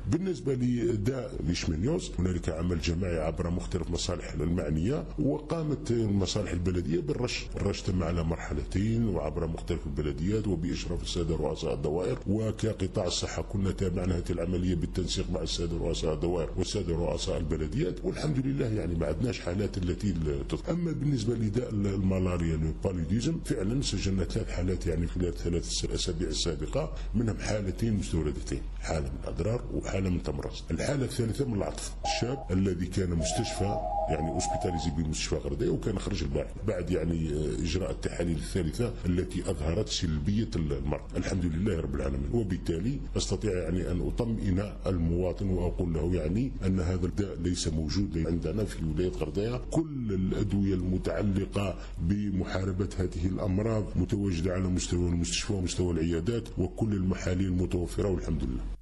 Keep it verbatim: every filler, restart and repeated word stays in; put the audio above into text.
بالنسبة لداء ليشمانيوس هنالك عمل جماعي عبر مختلف المصالح المعنية، وقامت المصالح البلدية بالرش. الرش تم على مرحلتين وعبر مختلف البلديات وبإشراف السادة رؤساء الدوائر، وكقطاع الصحة كنا تابعنا هذه العملية بالتنسيق مع السادة رؤساء الدوائر والسادة رؤساء البلديات، والحمد لله يعني ما عندناش حالات التي تطلق. أما بالنسبة لداء الملاريا الباليديزم فعلا سجلنا ثلاث حالات يعني خلال ثلاث الأسابيع السابقة، منهم حالتين مستوردتين، حالة من أضرار وحالة من تمرز. الحالة الثالثة من العطف، الشاب الذي كان مستشفى يعني اوسبيتاليزي بمستشفى غردية وكان خرج البارح بعد يعني إجراء التحاليل الثالثة التي أظهرت سلبية المرض. الحمد لله رب العالمين. وبالتالي أستطيع يعني أن أطمئن المواطن وأقول له يعني أن هذا الداء ليس موجود عندنا في ولاية غردية. كل الأدوية المتعلقة بمحاربة هذه الأمراض متواجدة على مستوى المستشفى ومستوى العيادات، وكل المحاليل متوفرة والحمد لله.